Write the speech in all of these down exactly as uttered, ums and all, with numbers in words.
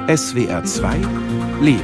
S W R zwei Leben.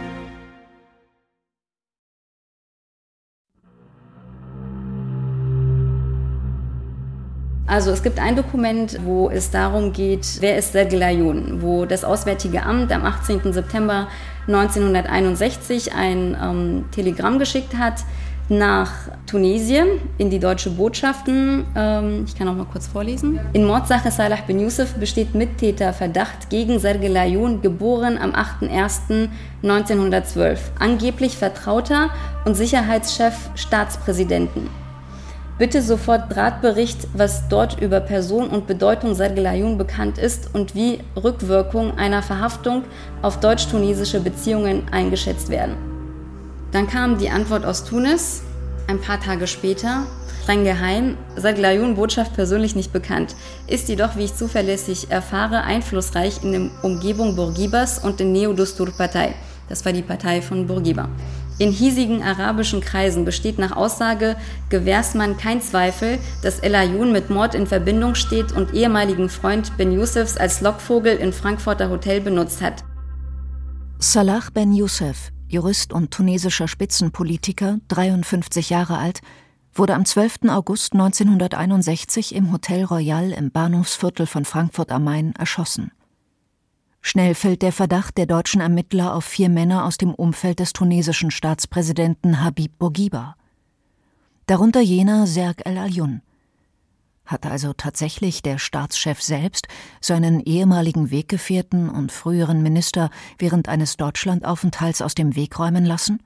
Also es gibt ein Dokument, wo es darum geht, wer ist Serge Layun, wo das Auswärtige Amt am achtzehnten September neunzehnhunderteinundsechzig ein ähm, Telegramm geschickt hat nach Tunesien, in die deutsche Botschaften. Ähm, ich kann auch mal kurz vorlesen. In Mordsache Salah Ben Youssef besteht Mittäterverdacht gegen Serge Layun, geboren am achter erster neunzehnhundertzwölf, angeblich Vertrauter und Sicherheitschef Staatspräsidenten. Bitte sofort Drahtbericht, was dort über Person und Bedeutung Serge Layun bekannt ist und wie Rückwirkungen einer Verhaftung auf deutsch-tunesische Beziehungen eingeschätzt werden. Dann kam die Antwort aus Tunis, ein paar Tage später, streng geheim, Serge Layun, Botschaft persönlich nicht bekannt, ist jedoch, wie ich zuverlässig erfahre, einflussreich in der Umgebung Bourguibas und in Neo-Dostur-Partei. Das war die Partei von Bourguiba. In hiesigen arabischen Kreisen besteht nach Aussage Gewährsmann kein Zweifel, dass El Layun mit Mord in Verbindung steht und ehemaligen Freund Ben Youssefs als Lockvogel in Frankfurter Hotel benutzt hat. Salah Ben Youssef, Jurist und tunesischer Spitzenpolitiker, dreiundfünfzig Jahre alt, wurde am zwölften August neunzehnhunderteinundsechzig im Hotel Royal im Bahnhofsviertel von Frankfurt am Main erschossen. Schnell fällt der Verdacht der deutschen Ermittler auf vier Männer aus dem Umfeld des tunesischen Staatspräsidenten Habib Bourguiba. Darunter jener Serge El Layun. Hatte also tatsächlich der Staatschef selbst seinen ehemaligen Weggefährten und früheren Minister während eines Deutschlandaufenthalts aus dem Weg räumen lassen?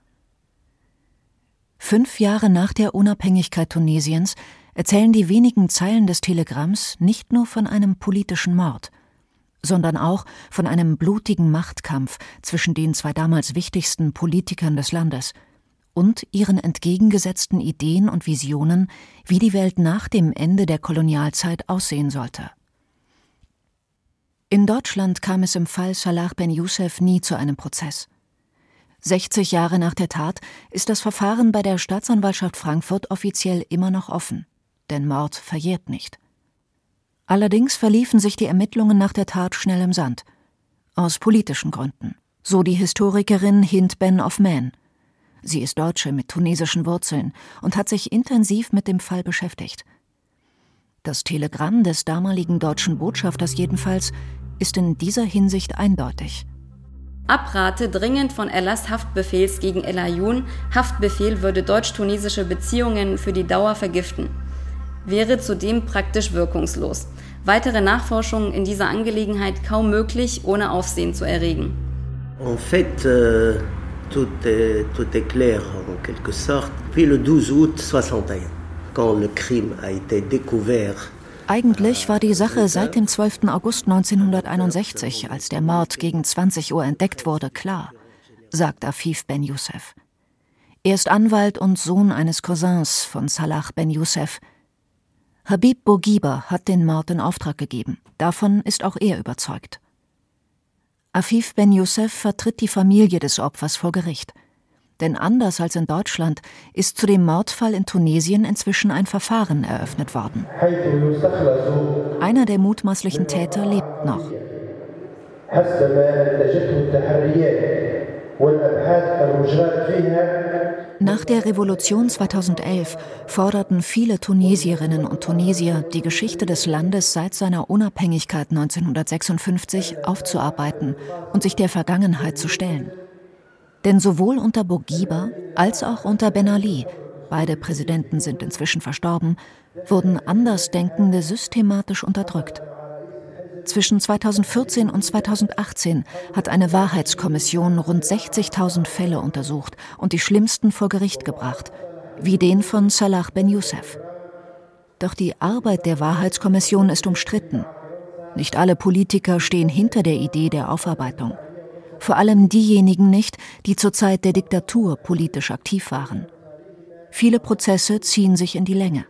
Fünf Jahre nach der Unabhängigkeit Tunesiens erzählen die wenigen Zeilen des Telegramms nicht nur von einem politischen Mord, sondern auch von einem blutigen Machtkampf zwischen den zwei damals wichtigsten Politikern des Landes und ihren entgegengesetzten Ideen und Visionen, wie die Welt nach dem Ende der Kolonialzeit aussehen sollte. In Deutschland kam es im Fall Salah Ben Youssef nie zu einem Prozess. sechzig Jahre nach der Tat ist das Verfahren bei der Staatsanwaltschaft Frankfurt offiziell immer noch offen, denn Mord verjährt nicht. Allerdings verliefen sich die Ermittlungen nach der Tat schnell im Sand. Aus politischen Gründen. So die Historikerin Hind Ben of Man. Sie ist Deutsche mit tunesischen Wurzeln und hat sich intensiv mit dem Fall beschäftigt. Das Telegramm des damaligen deutschen Botschafters jedenfalls ist in dieser Hinsicht eindeutig. Abrate dringend von Erlass Haftbefehls gegen El Layun. Haftbefehl würde deutsch-tunesische Beziehungen für die Dauer vergiften. Wäre zudem praktisch wirkungslos. Weitere Nachforschungen in dieser Angelegenheit kaum möglich, ohne Aufsehen zu erregen. En fait, euh, tout est, tout est clair en quelque sorte. Puis le douze août soixante-et-un, quand le crime a été découvert. Eigentlich war die Sache seit dem zwölften August neunzehnhunderteinundsechzig, als der Mord gegen zwanzig Uhr entdeckt wurde, klar, sagt Afif Ben Youssef. Er ist Anwalt und Sohn eines Cousins von Salah Ben Youssef. Habib Bourguiba hat den Mord in Auftrag gegeben. Davon ist auch er überzeugt. Afif Ben Youssef vertritt die Familie des Opfers vor Gericht. Denn anders als in Deutschland ist zu dem Mordfall in Tunesien inzwischen ein Verfahren eröffnet worden. Einer der mutmaßlichen Täter lebt noch. Nach der Revolution zweitausendelf forderten viele Tunesierinnen und Tunesier, die Geschichte des Landes seit seiner Unabhängigkeit neunzehnhundertsechsundfünfzig aufzuarbeiten und sich der Vergangenheit zu stellen. Denn sowohl unter Bourguiba als auch unter Ben Ali, beide Präsidenten sind inzwischen verstorben, wurden Andersdenkende systematisch unterdrückt. Zwischen zweitausendvierzehn und zweitausendachtzehn hat eine Wahrheitskommission rund sechzigtausend Fälle untersucht und die schlimmsten vor Gericht gebracht, wie den von Salah Ben Youssef. Doch die Arbeit der Wahrheitskommission ist umstritten. Nicht alle Politiker stehen hinter der Idee der Aufarbeitung. Vor allem diejenigen nicht, die zur Zeit der Diktatur politisch aktiv waren. Viele Prozesse ziehen sich in die Länge.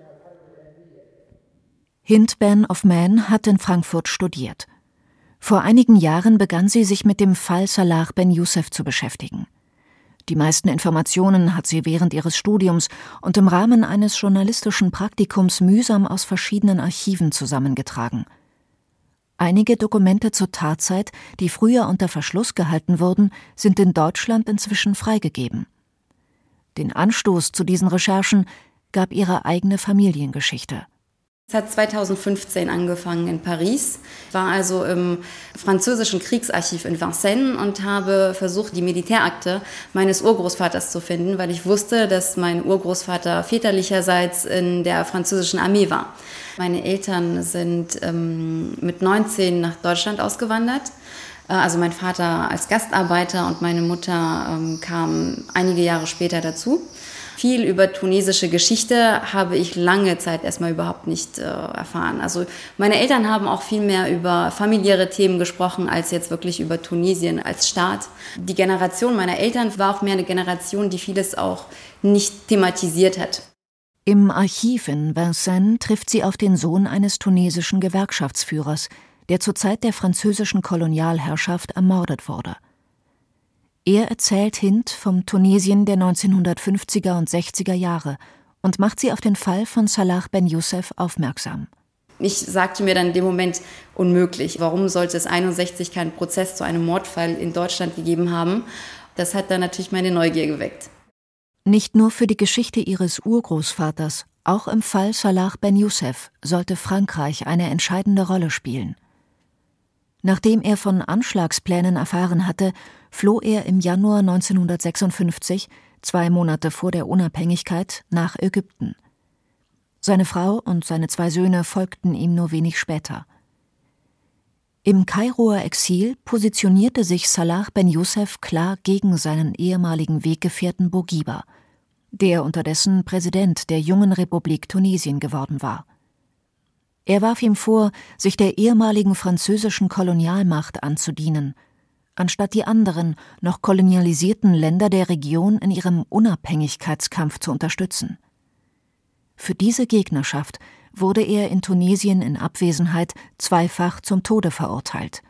Hind Ben of Man hat in Frankfurt studiert. Vor einigen Jahren begann sie sich mit dem Fall Salah Ben Youssef zu beschäftigen. Die meisten Informationen hat sie während ihres Studiums und im Rahmen eines journalistischen Praktikums mühsam aus verschiedenen Archiven zusammengetragen. Einige Dokumente zur Tatzeit, die früher unter Verschluss gehalten wurden, sind in Deutschland inzwischen freigegeben. Den Anstoß zu diesen Recherchen gab ihre eigene Familiengeschichte. Es hat zweitausendfünfzehn angefangen in Paris. Ich war also im französischen Kriegsarchiv in Vincennes und habe versucht, die Militärakte meines Urgroßvaters zu finden, weil ich wusste, dass mein Urgroßvater väterlicherseits in der französischen Armee war. Meine Eltern sind ähm, mit neunzehn nach Deutschland ausgewandert. Also mein Vater als Gastarbeiter und meine Mutter ähm, kam einige Jahre später dazu. Viel über tunesische Geschichte habe ich lange Zeit erstmal überhaupt nicht äh, erfahren. Also meine Eltern haben auch viel mehr über familiäre Themen gesprochen, als jetzt wirklich über Tunesien als Staat. Die Generation meiner Eltern war auch mehr eine Generation, die vieles auch nicht thematisiert hat. Im Archiv in Vincennes trifft sie auf den Sohn eines tunesischen Gewerkschaftsführers, der zur Zeit der französischen Kolonialherrschaft ermordet wurde. Er erzählt Hind vom Tunesien der neunzehnhundertfünfziger und sechziger Jahre und macht sie auf den Fall von Salah Ben Youssef aufmerksam. Ich sagte mir dann in dem Moment, unmöglich. Warum sollte es einundsechzig keinen Prozess zu einem Mordfall in Deutschland gegeben haben? Das hat dann natürlich meine Neugier geweckt. Nicht nur für die Geschichte ihres Urgroßvaters, auch im Fall Salah Ben Youssef sollte Frankreich eine entscheidende Rolle spielen. Nachdem er von Anschlagsplänen erfahren hatte, floh er im Januar neunzehnhundertsechsundfünfzig, zwei Monate vor der Unabhängigkeit, nach Ägypten. Seine Frau und seine zwei Söhne folgten ihm nur wenig später. Im Kairoer Exil positionierte sich Salah Ben Youssef klar gegen seinen ehemaligen Weggefährten Bourguiba, der unterdessen Präsident der jungen Republik Tunesien geworden war. Er warf ihm vor, sich der ehemaligen französischen Kolonialmacht anzudienen, anstatt die anderen, noch kolonialisierten Länder der Region in ihrem Unabhängigkeitskampf zu unterstützen. Für diese Gegnerschaft wurde er in Tunesien in Abwesenheit zweifach zum Tode verurteilt.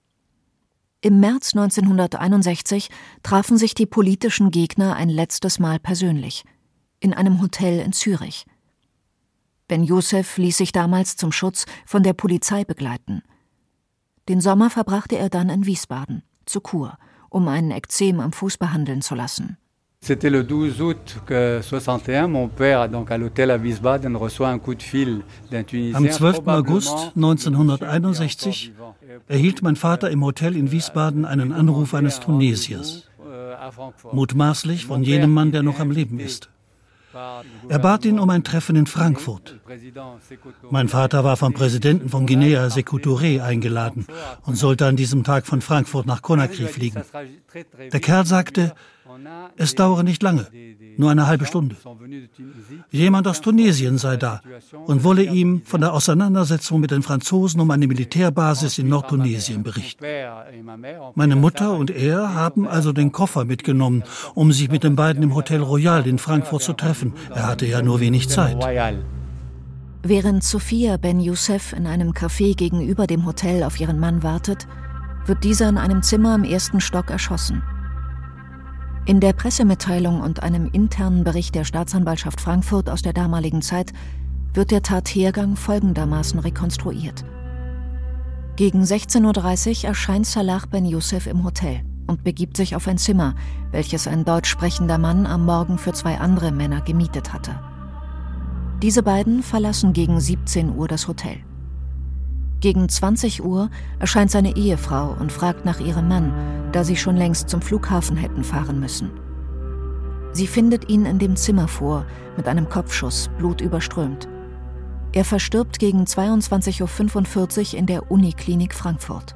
Im März neunzehnhunderteinundsechzig trafen sich die politischen Gegner ein letztes Mal persönlich, in einem Hotel in Zürich. Ben Youssef ließ sich damals zum Schutz von der Polizei begleiten. Den Sommer verbrachte er dann in Wiesbaden, zur Kur, um ein Ekzem am Fuß behandeln zu lassen. C'était le douze août soixante et un, mon père donc à l'hôtel à Wiesbaden reçoit un coup de fil d'un Tunisien. Am zwölften August neunzehnhunderteinundsechzig erhielt mein Vater im Hotel in Wiesbaden einen Anruf eines Tunesiers, mutmaßlich von jenem Mann, der noch am Leben ist. Er bat ihn um ein Treffen in Frankfurt. Mein Vater war vom Präsidenten von Guinea, Sékou Touré, eingeladen und sollte an diesem Tag von Frankfurt nach Conakry fliegen. Der Kerl sagte, es dauere nicht lange, nur eine halbe Stunde. Jemand aus Tunesien sei da und wolle ihm von der Auseinandersetzung mit den Franzosen um eine Militärbasis in Nordtunesien berichten. Meine Mutter und er haben also den Koffer mitgenommen, um sich mit den beiden im Hotel Royal in Frankfurt zu treffen. Er hatte ja nur wenig Zeit. Während Sophia Ben Youssef in einem Café gegenüber dem Hotel auf ihren Mann wartet, wird dieser in einem Zimmer im ersten Stock erschossen. In der Pressemitteilung und einem internen Bericht der Staatsanwaltschaft Frankfurt aus der damaligen Zeit wird der Tathergang folgendermaßen rekonstruiert. Gegen sechzehn Uhr dreißig erscheint Salah Ben Youssef im Hotel und begibt sich auf ein Zimmer, welches ein deutsch sprechender Mann am Morgen für zwei andere Männer gemietet hatte. Diese beiden verlassen gegen siebzehn Uhr das Hotel. Gegen zwanzig Uhr erscheint seine Ehefrau und fragt nach ihrem Mann, da sie schon längst zum Flughafen hätten fahren müssen. Sie findet ihn in dem Zimmer vor, mit einem Kopfschuss, blutüberströmt. Er verstirbt gegen zweiundzwanzig Uhr fünfundvierzig in der Uniklinik Frankfurt.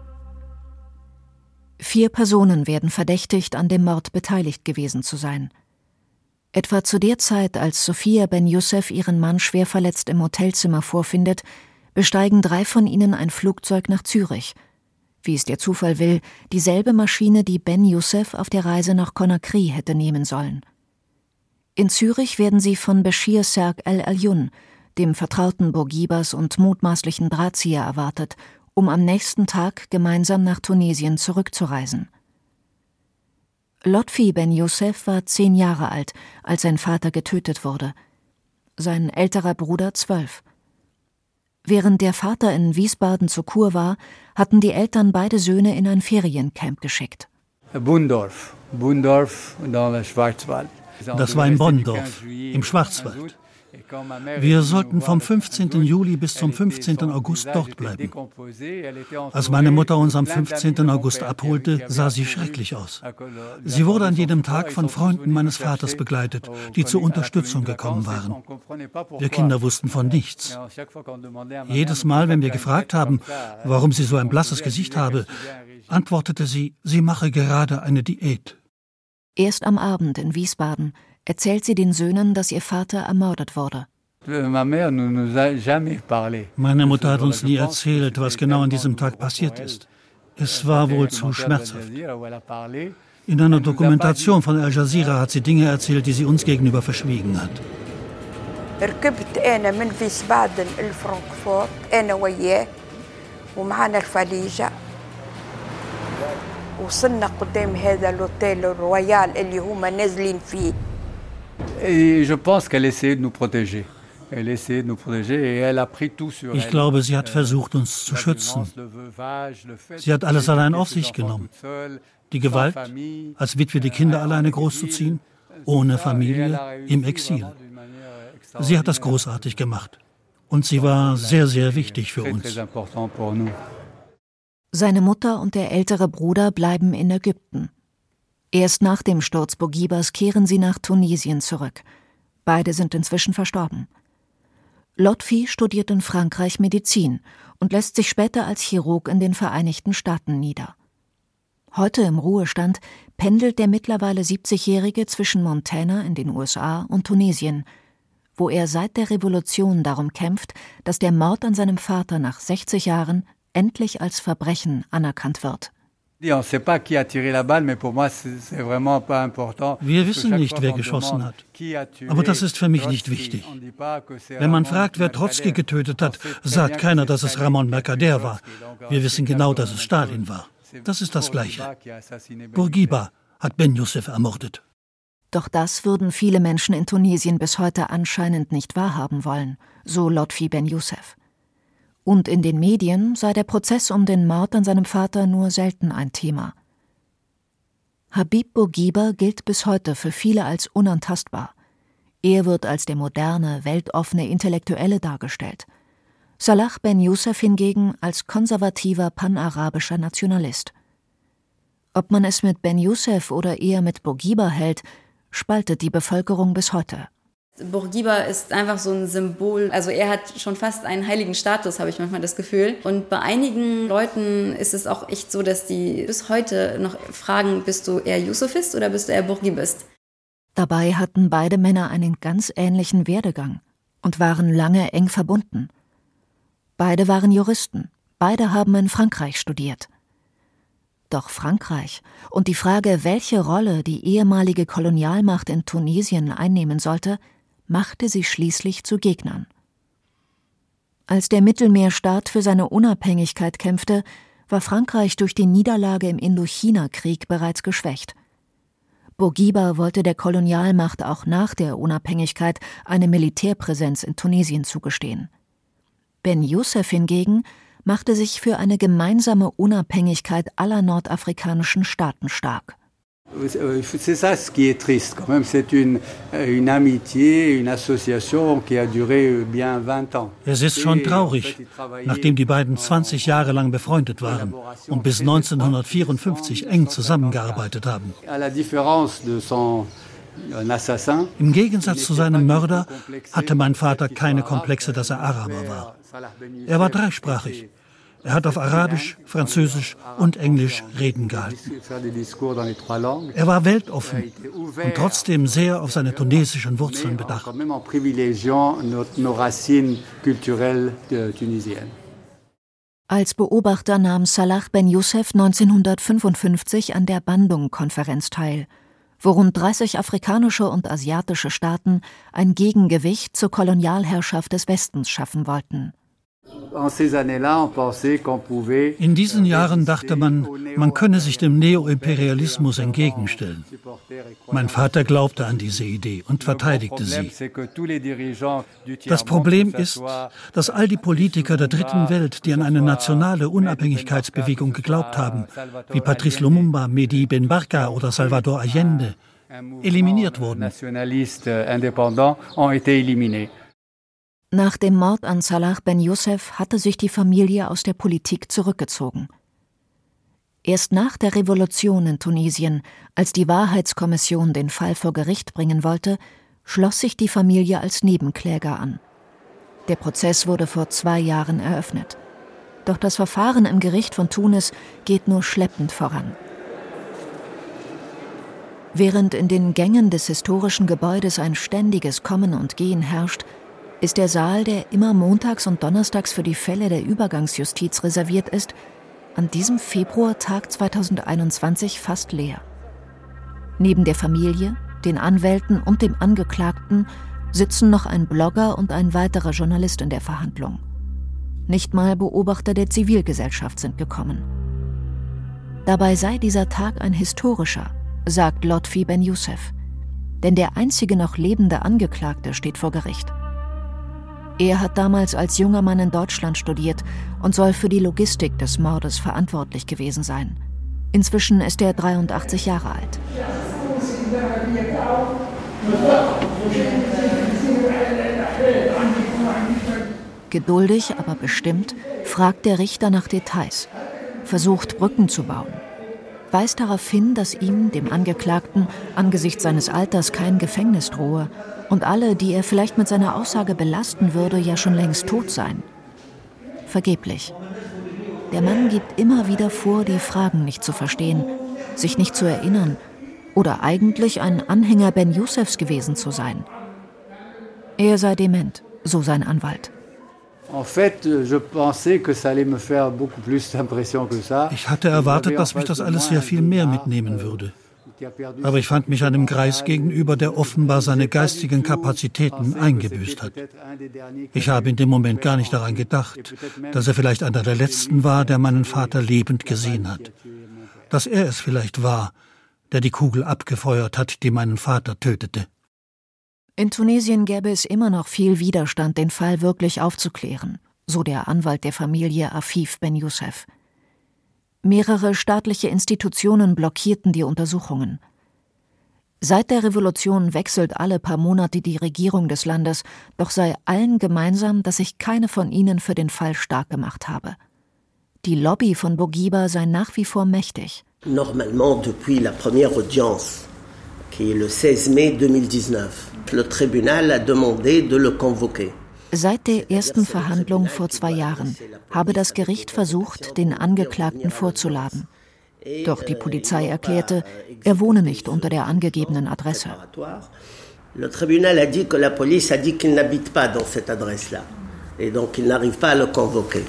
Vier Personen werden verdächtigt, an dem Mord beteiligt gewesen zu sein. Etwa zu der Zeit, als Sophia Ben Youssef ihren Mann schwer verletzt im Hotelzimmer vorfindet, besteigen drei von ihnen ein Flugzeug nach Zürich. Wie es der Zufall will, dieselbe Maschine, die Ben Youssef auf der Reise nach Conakry hätte nehmen sollen. In Zürich werden sie von Beshir Serg El Ayoun, dem Vertrauten Bourguibas und mutmaßlichen Drahtzieher, erwartet, um am nächsten Tag gemeinsam nach Tunesien zurückzureisen. Lotfi Ben Youssef war zehn Jahre alt, als sein Vater getötet wurde. Sein älterer Bruder zwölf. Während der Vater in Wiesbaden zur Kur war, hatten die Eltern beide Söhne in ein Feriencamp geschickt. Bundorf, Bundorf dans le Schwarzwald. Das war in Bonndorf, im Schwarzwald. Wir sollten vom fünfzehnten Juli bis zum fünfzehnten August dort bleiben. Als meine Mutter uns am fünfzehnten August abholte, sah sie schrecklich aus. Sie wurde an jedem Tag von Freunden meines Vaters begleitet, die zur Unterstützung gekommen waren. Wir Kinder wussten von nichts. Jedes Mal, wenn wir gefragt haben, warum sie so ein blasses Gesicht habe, antwortete sie, sie mache gerade eine Diät. Erst am Abend in Wiesbaden erzählt sie den Söhnen, dass ihr Vater ermordet wurde. Meine Mutter hat uns nie erzählt, was genau an diesem Tag passiert ist. Es war wohl zu schmerzhaft. In einer Dokumentation von Al Jazeera hat sie Dinge erzählt, die sie uns gegenüber verschwiegen hat. ركبت أنا من فيسبادن لفرانكفورت أنا وياه ومعنا الفليجة وصلنا قدام هذا الأوتيل الرويال اللي هما نازلين فيه. Je pense qu'elle essayait de nous protéger. Elle essayait de nous protéger et elle a pris tout sur elle. Ich glaube, sie hat versucht, uns zu schützen. Sie hat alles allein auf sich genommen. Die Gewalt, als Witwe die Kinder alleine großzuziehen, ohne Familie, im Exil. Sie hat das großartig gemacht. Und sie war sehr, sehr wichtig für uns. Seine Mutter und der ältere Bruder bleiben in Ägypten. Erst nach dem Sturz Bourguibas kehren sie nach Tunesien zurück. Beide sind inzwischen verstorben. Lotfi studiert in Frankreich Medizin und lässt sich später als Chirurg in den Vereinigten Staaten nieder. Heute im Ruhestand pendelt der mittlerweile siebzigjährige zwischen Montana in den U S A und Tunesien, wo er seit der Revolution darum kämpft, dass der Mord an seinem Vater nach sechzig Jahren endlich als Verbrechen anerkannt wird. Wir wissen nicht, wer geschossen hat. Aber das ist für mich nicht wichtig. Wenn man fragt, wer Trotzki getötet hat, sagt keiner, dass es Ramon Mercader war. Wir wissen genau, dass es Stalin war. Das ist das Gleiche. Bourguiba hat Ben Youssef ermordet. Doch das würden viele Menschen in Tunesien bis heute anscheinend nicht wahrhaben wollen, so Lotfi Ben Youssef. Und in den Medien sei der Prozess um den Mord an seinem Vater nur selten ein Thema. Habib Bourguiba gilt bis heute für viele als unantastbar. Er wird als der moderne, weltoffene Intellektuelle dargestellt. Salah Ben Youssef hingegen als konservativer panarabischer Nationalist. Ob man es mit Ben Youssef oder eher mit Bourguiba hält, spaltet die Bevölkerung bis heute. Bourguiba ist einfach so ein Symbol, also er hat schon fast einen heiligen Status, habe ich manchmal das Gefühl. Und bei einigen Leuten ist es auch echt so, dass die bis heute noch fragen, bist du eher Yousefist oder bist du eher Bourguibist? Dabei hatten beide Männer einen ganz ähnlichen Werdegang und waren lange eng verbunden. Beide waren Juristen, beide haben in Frankreich studiert. Doch Frankreich und die Frage, welche Rolle die ehemalige Kolonialmacht in Tunesien einnehmen sollte, machte sie schließlich zu Gegnern. Als der Mittelmeerstaat für seine Unabhängigkeit kämpfte, war Frankreich durch die Niederlage im Indochina-Krieg bereits geschwächt. Bourguiba wollte der Kolonialmacht auch nach der Unabhängigkeit eine Militärpräsenz in Tunesien zugestehen. Ben Youssef hingegen machte sich für eine gemeinsame Unabhängigkeit aller nordafrikanischen Staaten stark. C'est ça ce qui est triste quand même, c'est une, une amitié, une association qui a duré bien vingt ans. Es ist schon traurig, nachdem die beiden zwanzig Jahre lang befreundet waren und bis neunzehnhundertvierundfünfzig eng zusammengearbeitet haben. Im Gegensatz zu seinem Mörder hatte mein Vater keine Komplexe, dass er Araber war. Er war dreisprachig. Er hat auf Arabisch, Französisch und Englisch Reden gehalten. Er war weltoffen und trotzdem sehr auf seine tunesischen Wurzeln bedacht. Als Beobachter nahm Salah Ben Youssef neunzehnhundertfünfundfünfzig an der Bandung-Konferenz teil, wo rund dreißig afrikanische und asiatische Staaten ein Gegengewicht zur Kolonialherrschaft des Westens schaffen wollten. In diesen Jahren dachte man, man könne sich dem Neoimperialismus entgegenstellen. Mein Vater glaubte an diese Idee und verteidigte sie. Das Problem ist, dass all die Politiker der dritten Welt, die an eine nationale Unabhängigkeitsbewegung geglaubt haben, wie Patrice Lumumba, Mehdi Ben Barka oder Salvador Allende, eliminiert wurden. Nach dem Mord an Salah Ben Youssef hatte sich die Familie aus der Politik zurückgezogen. Erst nach der Revolution in Tunesien, als die Wahrheitskommission den Fall vor Gericht bringen wollte, schloss sich die Familie als Nebenkläger an. Der Prozess wurde vor zwei Jahren eröffnet. Doch das Verfahren im Gericht von Tunis geht nur schleppend voran. Während in den Gängen des historischen Gebäudes ein ständiges Kommen und Gehen herrscht, ist der Saal, der immer montags und donnerstags für die Fälle der Übergangsjustiz reserviert ist, an diesem Februartag zweitausendeinundzwanzig fast leer. Neben der Familie, den Anwälten und dem Angeklagten sitzen noch ein Blogger und ein weiterer Journalist in der Verhandlung. Nicht mal Beobachter der Zivilgesellschaft sind gekommen. Dabei sei dieser Tag ein historischer, sagt Lotfi Ben Youssef. Denn der einzige noch lebende Angeklagte steht vor Gericht. Er hat damals als junger Mann in Deutschland studiert und soll für die Logistik des Mordes verantwortlich gewesen sein. Inzwischen ist er dreiundachtzig Jahre alt. Geduldig, aber bestimmt fragt der Richter nach Details, versucht Brücken zu bauen, weist darauf hin, dass ihm, dem Angeklagten, angesichts seines Alters kein Gefängnis drohe und alle, die er vielleicht mit seiner Aussage belasten würde, ja schon längst tot seien. Vergeblich. Der Mann gibt immer wieder vor, die Fragen nicht zu verstehen, sich nicht zu erinnern oder eigentlich ein Anhänger Ben Youssefs gewesen zu sein. Er sei dement, so sein Anwalt. Ich hatte erwartet, dass mich das alles sehr viel mehr mitnehmen würde. Aber ich fand mich einem Greis gegenüber, der offenbar seine geistigen Kapazitäten eingebüßt hat. Ich habe in dem Moment gar nicht daran gedacht, dass er vielleicht einer der Letzten war, der meinen Vater lebend gesehen hat. Dass er es vielleicht war, der die Kugel abgefeuert hat, die meinen Vater tötete. In Tunesien gäbe es immer noch viel Widerstand, den Fall wirklich aufzuklären, so der Anwalt der Familie Afif Ben Youssef. Mehrere staatliche Institutionen blockierten die Untersuchungen. Seit der Revolution wechselt alle paar Monate die Regierung des Landes, doch sei allen gemeinsam, dass sich keine von ihnen für den Fall stark gemacht habe. Die Lobby von Bourguiba sei nach wie vor mächtig. Normalement, depuis la première audience, qui est le seize mai deux mille dix-neuf, le tribunal a demandé de le convoquer. Seit der ersten Verhandlung vor zwei Jahren habe das Gericht versucht, den Angeklagten vorzuladen. Doch die Polizei erklärte, er wohne nicht unter der angegebenen Adresse. Le tribunal a dit que la police a dit qu'il n'habite pas dans cette adresse-là, et donc il n'arrive pas à le convoquer.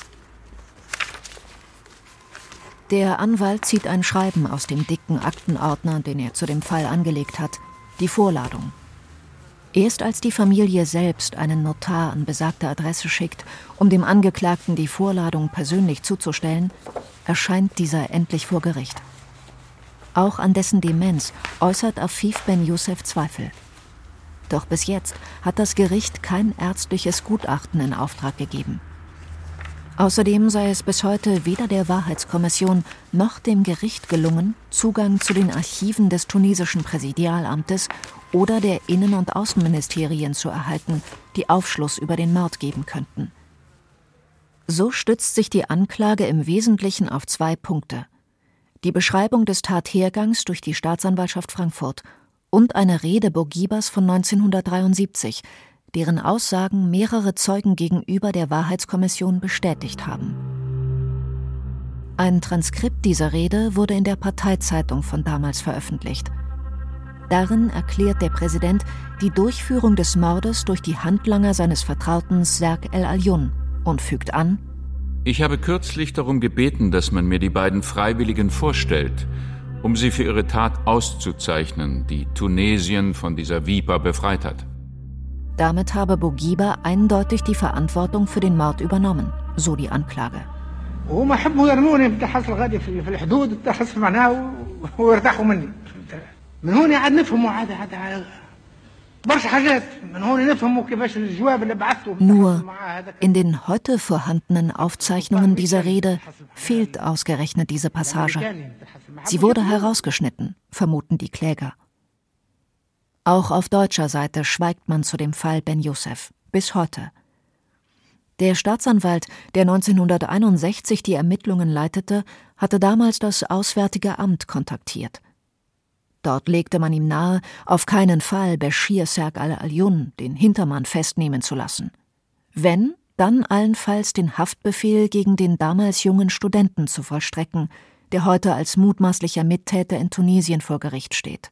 Der Anwalt zieht ein Schreiben aus dem dicken Aktenordner, den er zu dem Fall angelegt hat, die Vorladung. Erst als die Familie selbst einen Notar an besagte Adresse schickt, um dem Angeklagten die Vorladung persönlich zuzustellen, erscheint dieser endlich vor Gericht. Auch an dessen Demenz äußert Afif Ben Youssef Zweifel. Doch bis jetzt hat das Gericht kein ärztliches Gutachten in Auftrag gegeben. Außerdem sei es bis heute weder der Wahrheitskommission noch dem Gericht gelungen, Zugang zu den Archiven des tunesischen Präsidialamtes oder der Innen- und Außenministerien zu erhalten, die Aufschluss über den Mord geben könnten. So stützt sich die Anklage im Wesentlichen auf zwei Punkte: die Beschreibung des Tathergangs durch die Staatsanwaltschaft Frankfurt und eine Rede Bourguibas von neunzehnhundertdreiundsiebzig, deren Aussagen mehrere Zeugen gegenüber der Wahrheitskommission bestätigt haben. Ein Transkript dieser Rede wurde in der Parteizeitung von damals veröffentlicht. Darin erklärt der Präsident die Durchführung des Mordes durch die Handlanger seines Vertrauten Zerg El Ayoun und fügt an: Ich habe kürzlich darum gebeten, dass man mir die beiden Freiwilligen vorstellt, um sie für ihre Tat auszuzeichnen, die Tunesien von dieser Viper befreit hat. Damit habe Bourguiba eindeutig die Verantwortung für den Mord übernommen, so die Anklage. Nur in den heute vorhandenen Aufzeichnungen dieser Rede fehlt ausgerechnet diese Passage. Sie wurde herausgeschnitten, vermuten die Kläger. Auch auf deutscher Seite schweigt man zu dem Fall Ben Youssef, bis heute. Der Staatsanwalt, der neunzehnhunderteinundsechzig die Ermittlungen leitete, hatte damals das Auswärtige Amt kontaktiert. Dort legte man ihm nahe, auf keinen Fall Béchir Serg al-Alyun, den Hintermann, festnehmen zu lassen. Wenn, dann allenfalls den Haftbefehl gegen den damals jungen Studenten zu vollstrecken, der heute als mutmaßlicher Mittäter in Tunesien vor Gericht steht.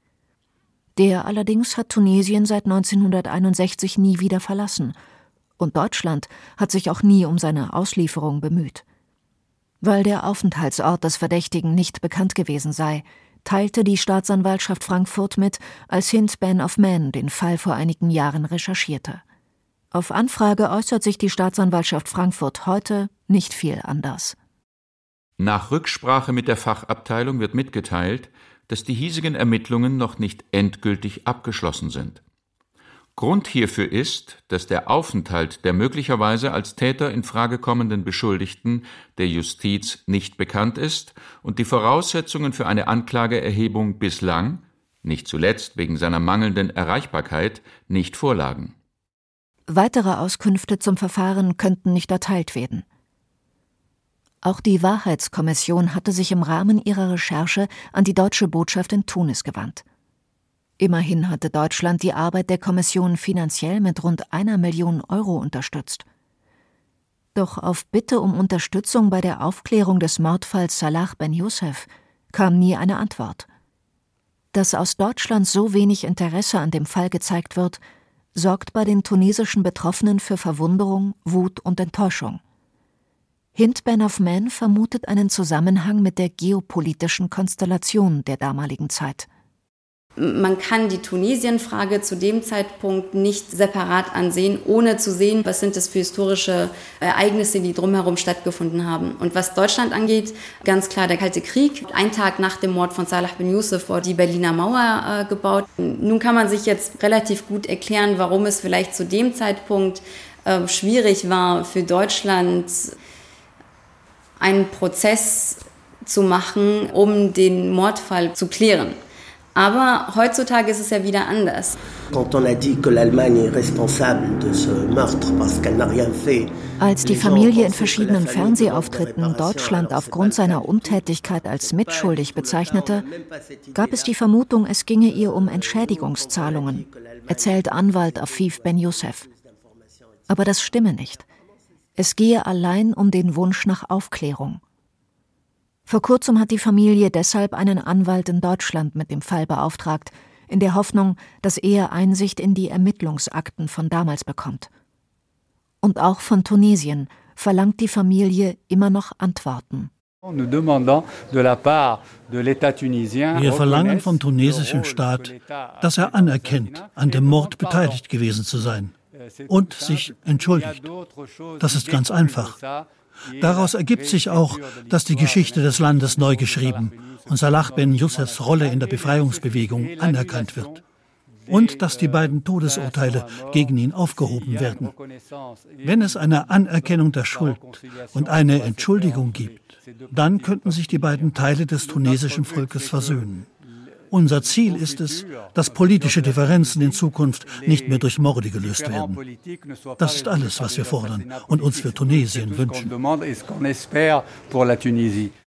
Der allerdings hat Tunesien seit neunzehnhunderteinundsechzig nie wieder verlassen, und Deutschland hat sich auch nie um seine Auslieferung bemüht. Weil der Aufenthaltsort des Verdächtigen nicht bekannt gewesen sei, teilte die Staatsanwaltschaft Frankfurt mit, als Hindman of Man den Fall vor einigen Jahren recherchierte. Auf Anfrage äußert sich die Staatsanwaltschaft Frankfurt heute nicht viel anders. Nach Rücksprache mit der Fachabteilung wird mitgeteilt, dass die hiesigen Ermittlungen noch nicht endgültig abgeschlossen sind. Grund hierfür ist, dass der Aufenthalt der möglicherweise als Täter in Frage kommenden Beschuldigten der Justiz nicht bekannt ist und die Voraussetzungen für eine Anklageerhebung bislang, nicht zuletzt wegen seiner mangelnden Erreichbarkeit, nicht vorlagen. Weitere Auskünfte zum Verfahren könnten nicht erteilt werden. Auch die Wahrheitskommission hatte sich im Rahmen ihrer Recherche an die deutsche Botschaft in Tunis gewandt. Immerhin hatte Deutschland die Arbeit der Kommission finanziell mit rund einer Million Euro unterstützt. Doch auf Bitte um Unterstützung bei der Aufklärung des Mordfalls Salah Ben Youssef kam nie eine Antwort. Dass aus Deutschland so wenig Interesse an dem Fall gezeigt wird, sorgt bei den tunesischen Betroffenen für Verwunderung, Wut und Enttäuschung. Hindman of Man vermutet einen Zusammenhang mit der geopolitischen Konstellation der damaligen Zeit. Man kann die Tunesien-Frage zu dem Zeitpunkt nicht separat ansehen, ohne zu sehen, was sind das für historische Ereignisse, die drumherum stattgefunden haben. Und was Deutschland angeht, ganz klar der Kalte Krieg. Ein Tag nach dem Mord von Salah Ben Youssef wurde die Berliner Mauer äh, gebaut. Nun kann man sich jetzt relativ gut erklären, warum es vielleicht zu dem Zeitpunkt äh, schwierig war für Deutschland, einen Prozess zu machen, um den Mordfall zu klären. Aber heutzutage ist es ja wieder anders. Als die Familie in verschiedenen Fernsehauftritten Deutschland aufgrund seiner Untätigkeit als mitschuldig bezeichnete, gab es die Vermutung, es ginge ihr um Entschädigungszahlungen, erzählt Anwalt Afif Ben Youssef. Aber das stimme nicht. Es gehe allein um den Wunsch nach Aufklärung. Vor kurzem hat die Familie deshalb einen Anwalt in Deutschland mit dem Fall beauftragt, in der Hoffnung, dass er Einsicht in die Ermittlungsakten von damals bekommt. Und auch von Tunesien verlangt die Familie immer noch Antworten. Wir verlangen vom tunesischen Staat, dass er anerkennt, an dem Mord beteiligt gewesen zu sein und sich entschuldigt. Das ist ganz einfach. Daraus ergibt sich auch, dass die Geschichte des Landes neu geschrieben und Salah Ben Youssefs Rolle in der Befreiungsbewegung anerkannt wird. Und dass die beiden Todesurteile gegen ihn aufgehoben werden. Wenn es eine Anerkennung der Schuld und eine Entschuldigung gibt, dann könnten sich die beiden Teile des tunesischen Volkes versöhnen. Unser Ziel ist es, dass politische Differenzen in Zukunft nicht mehr durch Morde gelöst werden. Das ist alles, was wir fordern und uns für Tunesien wünschen.